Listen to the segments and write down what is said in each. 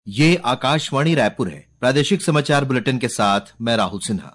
ये आकाशवाणी रायपुर है। प्रादेशिक समाचार बुलेटिन के साथ मैं राहुल सिन्हा।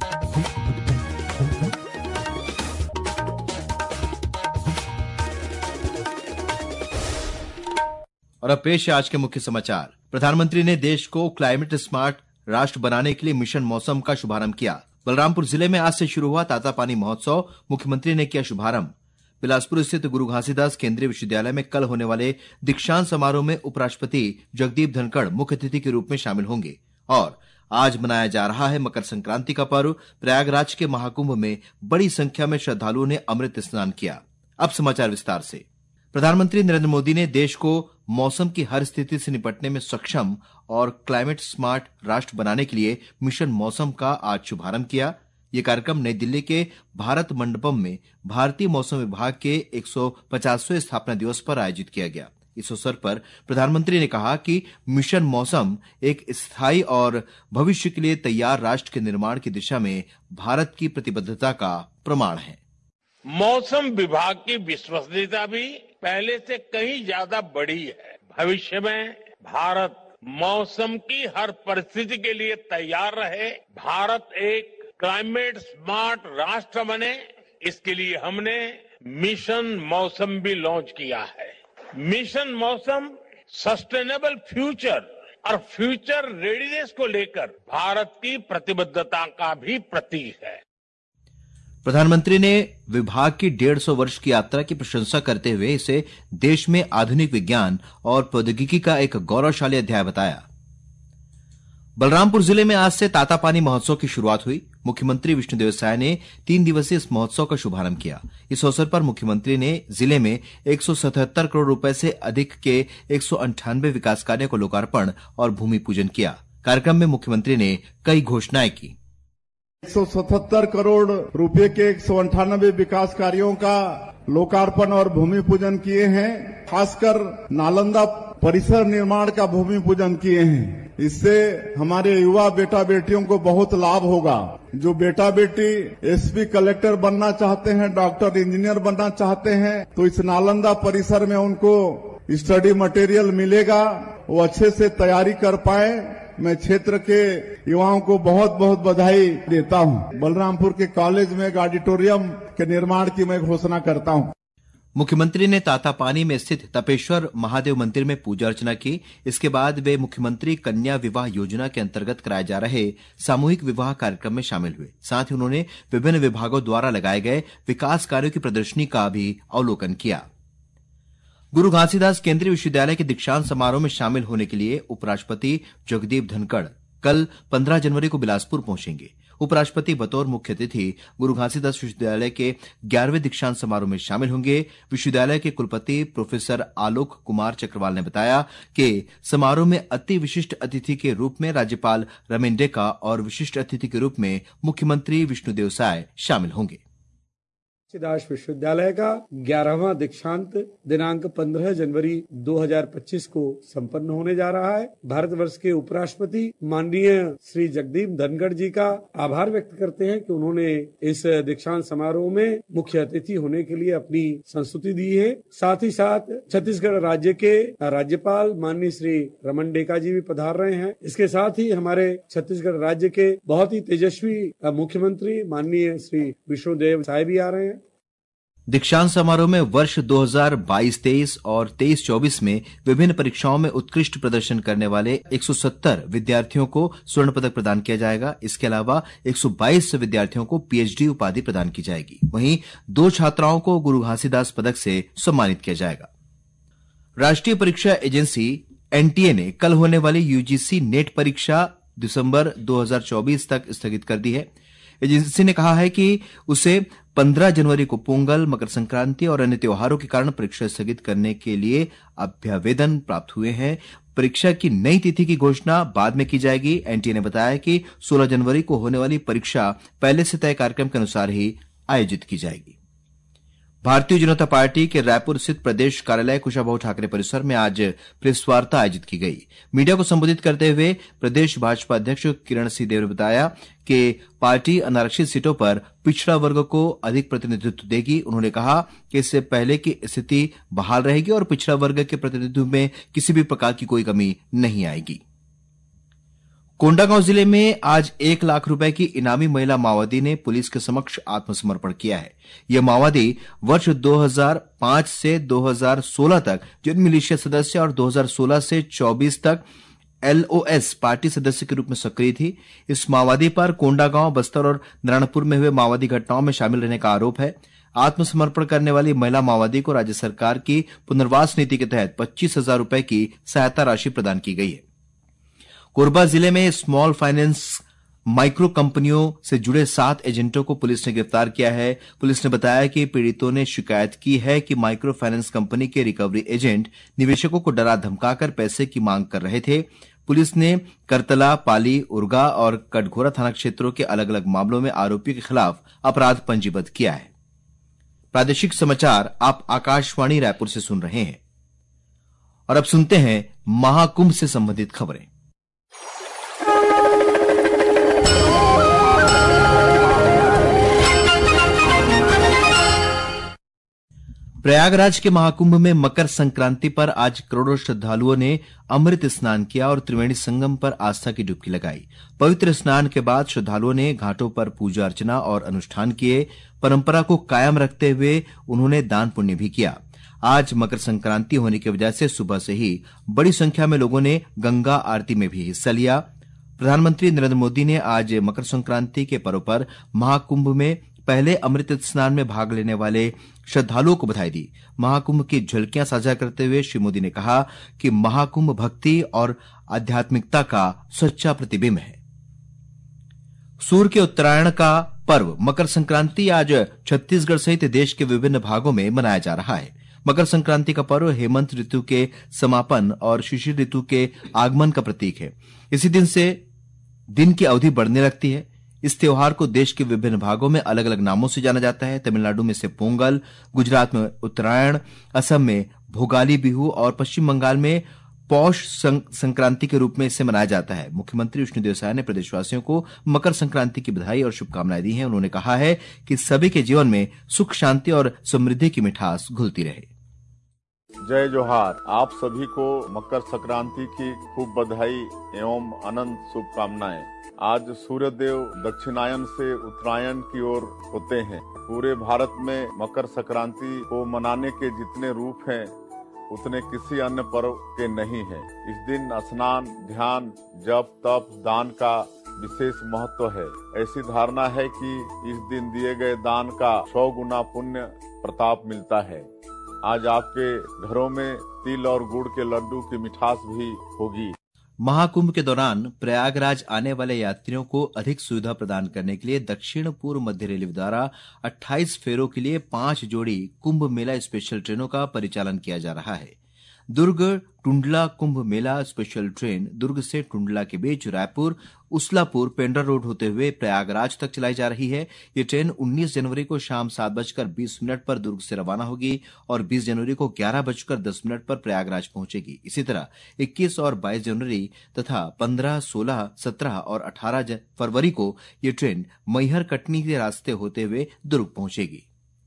और अब पेश है आज के मुख्य समाचार। प्रधानमंत्री ने देश को क्लाइमेट स्मार्ट राष्ट्र बनाने के लिए मिशन मौसम का शुभारंभ किया। बलरामपुर जिले में आज से शुरू हुआ तातापानी महोत्सव, मुख्यमंत्री ने किया शुभारंभ। बिलासपुर स्थित गुरु घासीदास केंद्रीय विश्वविद्यालय में कल होने वाले दीक्षांत समारोह में उपराष्ट्रपति जगदीप धनखड़ मुख्य अतिथि के रूप में शामिल होंगे। और आज मनाया जा रहा है मकर संक्रांति का पर्व। प्रयागराज के महाकुंभ में बड़ी संख्या में श्रद्धालुओं ने अमृत स्नान किया। अब समाचार विस्तार से। प्रधानमंत्री नरेंद्र मोदी ने देश को मौसम की हर स्थिति से निपटने में सक्षम और क्लाइमेट स्मार्ट राष्ट्र बनाने के लिए मिशन मौसम का आज शुभारंभ किया। ये कार्यक्रम नई दिल्ली के भारत मंडपम में भारतीय मौसम विभाग के 150वें स्थापना दिवस पर आयोजित किया गया। इस अवसर पर प्रधानमंत्री ने कहा कि मिशन मौसम एक स्थायी और भविष्य के लिए तैयार राष्ट्र के निर्माण की दिशा में भारत की प्रतिबद्धता का प्रमाण है। मौसम विभाग की विश्वसनीयता भी पहले से कहीं ज्यादा बढ़ी है। भविष्य में भारत मौसम की हर परिस्थिति के लिए तैयार रहे, भारत एक क्लाइमेट स्मार्ट राष्ट्र बने, इसके लिए हमने मिशन मौसम भी लॉन्च किया है। मिशन मौसम सस्टेनेबल फ्यूचर और फ्यूचर रेडीनेस को लेकर भारत की प्रतिबद्धता का भी प्रतीक है। प्रधानमंत्री ने विभाग की 150 वर्ष की यात्रा की प्रशंसा करते हुए इसे देश में आधुनिक विज्ञान और प्रौद्योगिकी का एक गौरवशाली अध्याय बताया। बलरामपुर जिले में आज से तातापानी महोत्सव की शुरुआत हुई। मुख्यमंत्री विष्णुदेव साय ने 3 दिवसीय इस महोत्सव का शुभारंभ किया। इस अवसर पर मुख्यमंत्री ने जिले में 177 करोड़ रुपए से अधिक के 198 विकास कार्यों को लोकार्पण और भूमि पूजन किया। कार्यक्रम में मुख्यमंत्री ने कई घोषणाएं की। 177 करोड़ रुपए के 198 विकास कार्यों का लोकार्पण और भूमि पूजन किए हैं। खासकर नालंदा परिसर निर्माण का भूमि पूजन किए हैं। इससे हमारे युवा बेटा बेटियों को बहुत लाभ होगा। जो बेटा बेटी एसपी कलेक्टर बनना चाहते हैं, डॉक्टर इंजीनियर बनना चाहते हैं, तो इस नालंदा परिसर में उनको स्टडी मटेरियल मिलेगा, वो अच्छे से तैयारी कर पाए। मैं क्षेत्र के युवाओं को बहुत बहुत बधाई देता हूं। बलरामपुर के कॉलेज में एक ऑडिटोरियम के निर्माण की मैं घोषणा करता हूं। मुख्यमंत्री ने तातापानी में स्थित तपेश्वर महादेव मंदिर में पूजा अर्चना की। इसके बाद वे मुख्यमंत्री कन्या विवाह योजना के अंतर्गत कराए जा रहे सामूहिक विवाह कार्यक्रम में शामिल हुए। साथ ही उन्होंने विभिन्न विभागों द्वारा लगाए गए विकास कार्यों की प्रदर्शनी का भी अवलोकन किया। गुरु घासीदास केंद्रीय विश्वविद्यालय के दीक्षांत समारोह में शामिल होने के लिए उपराष्ट्रपति जगदीप धनखड़ कल 15 जनवरी को बिलासपुर पहुंचेंगे। उपराष्ट्रपति बतौर मुख्य अतिथि गुरु घासीदास विश्वविद्यालय के 11वें दीक्षांत समारोह में शामिल होंगे। विश्वविद्यालय के कुलपति प्रोफेसर आलोक कुमार चक्रवाल ने बताया कि समारोह में अति विशिष्ट अतिथि के रूप में राज्यपाल रमेन डेका और विशिष्ट अतिथि के रूप में मुख्यमंत्री विष्णुदेव साय शामिल होंगे। घासीदास विश्वविद्यालय का 11वां दीक्षांत दिनांक 15 जनवरी 2025 को संपन्न होने जा रहा है। भारतवर्ष के उपराष्ट्रपति माननीय श्री जगदीप धनखड़ जी का आभार व्यक्त करते हैं कि उन्होंने इस दीक्षांत समारोह में मुख्य अतिथि होने के लिए अपनी संस्तुति दी है। साथ ही साथ छत्तीसगढ़ राज्य के राज्यपाल माननीय श्री रमन डेका जी भी पधार रहे हैं। इसके साथ ही हमारे छत्तीसगढ़ राज्य के बहुत ही तेजस्वी मुख्यमंत्री माननीय श्री विष्णुदेव साय भी आ रहे हैं। दीक्षांत समारोह में वर्ष 2022-23 और 23-24 में विभिन्न परीक्षाओं में उत्कृष्ट प्रदर्शन करने वाले 170 विद्यार्थियों को स्वर्ण पदक प्रदान किया जाएगा। इसके अलावा 122 विद्यार्थियों को पीएचडी उपाधि प्रदान की जाएगी। वहीं 2 छात्राओं को गुरु घासीदास पदक से सम्मानित किया जाएगा। राष्ट्रीय परीक्षा एजेंसी एनटीए ने कल होने वाली यूजीसी नेट परीक्षा दिसंबर 2024 तक स्थगित कर दी है। एजेंसी ने कहा है कि उसे 15 जनवरी को पोंगल, मकर संक्रांति और अन्य त्योहारों के कारण परीक्षा स्थगित करने के लिए अभ्यावेदन प्राप्त हुए हैं। परीक्षा की नई तिथि की घोषणा बाद में की जाएगी। एनटीए ने बताया कि 16 जनवरी को होने वाली परीक्षा पहले से तय कार्यक्रम के अनुसार ही आयोजित की जाएगी। भारतीय जनता पार्टी के रायपुर स्थित प्रदेश कार्यालय कुशाभाऊ ठाकरे परिसर में आज प्रेस वार्ता आयोजित की गई। मीडिया को संबोधित करते हुए प्रदेश भाजपा अध्यक्ष किरण सिंहदेव ने बताया कि पार्टी अनारक्षित सीटों पर पिछड़ा वर्ग को अधिक प्रतिनिधित्व देगी। उन्होंने कहा कि इससे पहले की स्थिति बहाल रहेगी और पिछड़ा वर्ग के प्रतिनिधित्व में किसी भी प्रकार की कोई कमी नहीं आएगी। कोंडागांव जिले में आज 1 लाख रुपए की इनामी महिला माओवादी ने पुलिस के समक्ष आत्मसमर्पण किया है। यह माओवादी वर्ष 2005 से 2016 तक जिन मिलिशिया सदस्य और 2016 से 24 तक LOS पार्टी सदस्य के रूप में सक्रिय थी। इस माओवादी पर कोंडागांव, बस्तर और नारायणपुर में हुए माओवादी घटनाओं में शामिल रहने का आरोप है। आत्मसमर्पण करने वाली महिला माओवादी को राज्य सरकार की पुनर्वास नीति के तहत 25,000 रुपए की सहायता राशि प्रदान की गई है। कोरबा जिले में स्मॉल फाइनेंस माइक्रो कंपनियों से जुड़े 7 एजेंटों को पुलिस ने गिरफ्तार किया है। पुलिस ने बताया कि पीड़ितों ने शिकायत की है कि माइक्रो फाइनेंस कंपनी के रिकवरी एजेंट निवेशकों को डरा धमकाकर पैसे की मांग कर रहे थे। पुलिस ने करतला, पाली, उर्गा और कटघोरा थाना क्षेत्रों के अलग अलग मामलों में आरोपियों के खिलाफ अपराध पंजीबद्ध किया है। प्रादेशिक समाचार आप आकाशवाणी रायपुर से सुन रहे हैं और अब सुनते हैं महाकुंभ से संबंधित खबरें। प्रयागराज के महाकुंभ में मकर संक्रांति पर आज करोड़ों श्रद्धालुओं ने अमृत स्नान किया और त्रिवेणी संगम पर आस्था की डुबकी लगाई। पवित्र स्नान के बाद श्रद्धालुओं ने घाटों पर पूजा अर्चना और अनुष्ठान किए। परंपरा को कायम रखते हुए उन्होंने दान पुण्य भी किया। आज मकर संक्रांति होने की वजह से सुबह से ही बड़ी संख्या में लोगों ने गंगा आरती में भी हिस्सा लिया। प्रधानमंत्री नरेंद्र मोदी ने आज मकर संक्रांति के पर्व पर महाकुंभ में पहले अमृत स्नान में भाग लेने वाले श्रद्धालुओं को बधाई दी। महाकुंभ की झलकियां साझा करते हुए श्री मोदी ने कहा कि महाकुंभ भक्ति और आध्यात्मिकता का सच्चा प्रतिबिंब है। सूर्य के उत्तरायण का पर्व मकर संक्रांति आज छत्तीसगढ़ सहित देश के विभिन्न भागों में मनाया जा रहा है। मकर संक्रांति का पर्व हेमंत ऋतु के समापन और शिशिर ऋतु के आगमन का प्रतीक है। इसी दिन से दिन की अवधि बढ़ने लगती है। इस त्योहार को देश के विभिन्न भागों में अलग अलग नामों से जाना जाता है। तमिलनाडु में इसे पोंगल, गुजरात में उत्तरायण, असम में भोगाली बिहू और पश्चिम बंगाल में पौष संक्रांति के रूप में इसे मनाया जाता है। मुख्यमंत्री विष्णुदेव साय ने प्रदेशवासियों को मकर संक्रांति की बधाई और शुभकामनाएं दी हैं। उन्होंने कहा है कि सभी के जीवन में सुख, शांति और समृद्धि की मिठास घुलती रहे। जय जोहार। आप सभी को मकर संक्रांति की खूब बधाई एवं अनंत शुभकामनाएं। आज सूर्यदेव दक्षिणायन से उत्तरायण की ओर होते हैं। पूरे भारत में मकर संक्रांति को मनाने के जितने रूप हैं उतने किसी अन्य पर्व के नहीं हैं। इस दिन स्नान, ध्यान, जप, तप, दान का विशेष महत्व है। ऐसी धारणा है कि इस दिन दिए गए दान का 100 गुना पुण्य प्रताप मिलता है। आज आपके घरों में तिल और गुड़ के लड्डू की मिठास भी होगी। महाकुंभ के दौरान प्रयागराज आने वाले यात्रियों को अधिक सुविधा प्रदान करने के लिए दक्षिण पूर्व मध्य रेलवे द्वारा 28 फेरों के लिए 5 जोड़ी कुंभ मेला स्पेशल ट्रेनों का परिचालन किया जा रहा है। दुर्ग टुंडला कुंभ मेला स्पेशल ट्रेन दुर्ग से टुंडला के बीच रायपुर, उसलापुर, पेंड्रा रोड होते हुए प्रयागराज तक चलाई जा रही है। ये ट्रेन 19 जनवरी को शाम 7:20 पर दुर्ग से रवाना होगी और 20 जनवरी को 11:10 पर प्रयागराज पहुंचेगी। इसी तरह 21 और 22 जनवरी तथा 15, 16, 17 और 18 फरवरी को ये ट्रेन मैहर कटनी के रास्ते होते हुए दुर्ग पहुंचेगी।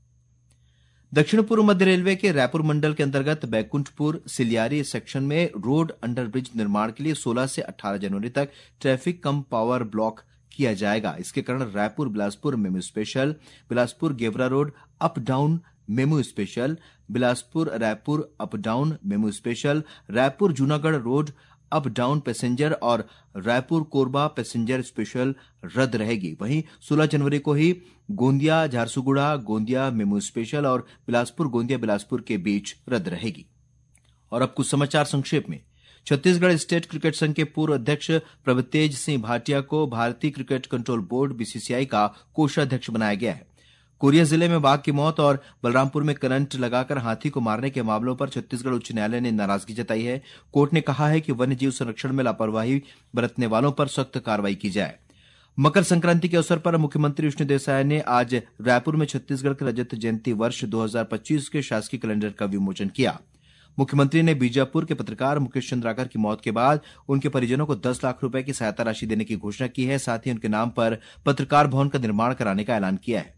दक्षिण पूर्व मध्य रेलवे के रायपुर मंडल के अंतर्गत बैकुंठपुर सिलियारी सेक्शन में रोड अंडरब्रिज निर्माण के लिए 16 से 18 जनवरी तक ट्रैफिक कम पावर ब्लॉक किया जाएगा। इसके कारण Raipur Bilaspur MEMU special, Bilaspur Gevra road up down MEMU special, Bilaspur Raipur up down MEMU special, Raipur Junagarh road up down passenger और रायपुर कोरबा पैसेंजर स्पेशल रद्द रहेगी। वहीं 16 जनवरी को ही गोंदिया झारसुगुड़ा गोंदिया मेमू स्पेशल और बिलासपुर गोंदिया बिलासपुर के बीच रद्द रहेगी। और अब कुछ समाचार संक्षेप में। छत्तीसगढ़ स्टेट क्रिकेट संघ के पूर्व अध्यक्ष प्रभुतेज सिंह भाटिया को भारतीय क्रिकेट कंट्रोल बोर्ड BCCI का कोषाध्यक्ष बनाया गया है। कोरिया जिले में बाघ की मौत और बलरामपुर में करंट लगाकर हाथी को मारने के मामलों पर छत्तीसगढ़ उच्च न्यायालय ने नाराजगी जताई है। कोर्ट ने कहा है कि वन्य जीव संरक्षण में लापरवाही बरतने वालों पर सख्त कार्रवाई की जाए। मकर संक्रांति के अवसर पर मुख्यमंत्री विष्णुदेव साय ने आज रायपुर में छत्तीसगढ़ के रजत जयंती वर्ष 2025 के शासकीय कैलेंडर का विमोचन किया। मुख्यमंत्री ने बीजापुर के पत्रकार मुकेश चंद्राकर की मौत के बाद उनके परिजनों को 10 लाख रुपए की सहायता राशि देने की घोषणा की है। साथ ही उनके नाम पर पत्रकार भवन का निर्माण कराने का ऐलान किया है।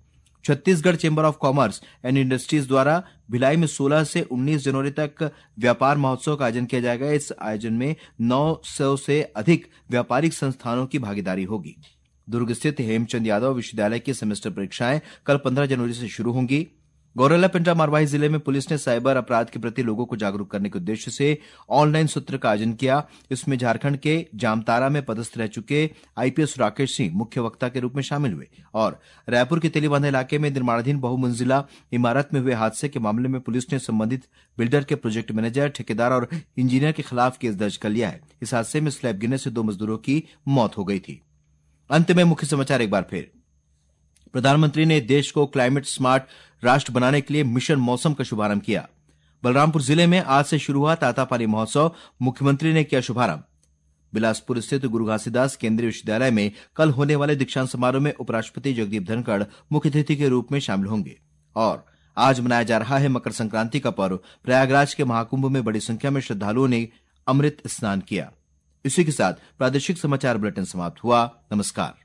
Chhattisgarh chamber of commerce and industries द्वारा भिलाई में 16 से 19 जनवरी तक व्यापार महोत्सव का आयोजन किया जाएगा। इस आयोजन में 900 से अधिक व्यापारिक संस्थानों की भागीदारी होगी। दुर्ग स्थित हेमचंद यादव विश्वविद्यालय की सेमेस्टर परीक्षाएं कल 15 जनवरी से शुरू होंगी। गौरेला पेंड्रा मरवाही जिले में पुलिस ने साइबर अपराध के प्रति लोगों को जागरूक करने के उद्देश्य से ऑनलाइन सत्र का आयोजन किया। इसमें झारखंड के जामतारा में पदस्थ रह चुके आईपीएस राकेश सिंह मुख्य वक्ता के रूप में शामिल हुए और रायपुर के तेलीबांधा इलाके में निर्माणाधीन बहुमंजिला इमारत में हुए हादसे के मामले में पुलिस ने संबंधित बिल्डर के प्रोजेक्ट मैनेजर, ठेकेदार और इंजीनियर के खिलाफ केस दर्ज कर लिया है। इस हादसे में स्लैब गिरने से 2 मजदूरों की मौत हो गई थी। अंत में मुख्य समाचार एक बार फिर। प्रधानमंत्री ने देश को क्लाइमेट स्मार्ट राष्ट्र बनाने के लिए मिशन मौसम का शुभारंभ किया। बलरामपुर जिले में आज से शुरू हुआ तातापानी महोत्सव, मुख्यमंत्री ने किया शुभारंभ। बिलासपुर स्थित गुरु घासीदास केंद्रीय विश्वविद्यालय में कल होने वाले दीक्षांत समारोह में उपराष्ट्रपति जगदीप धनखड़ मुख्य अतिथि के रूप में शामिल होंगे। और आज मनाया जा रहा है मकर संक्रांति का पर्व। प्रयागराज के महाकुंभ में बड़ी संख्या में श्रद्धालुओं ने अमृत स्नान किया। इसी के साथ प्रादेशिक समाचार बुलेटिन समाप्त हुआ। नमस्कार।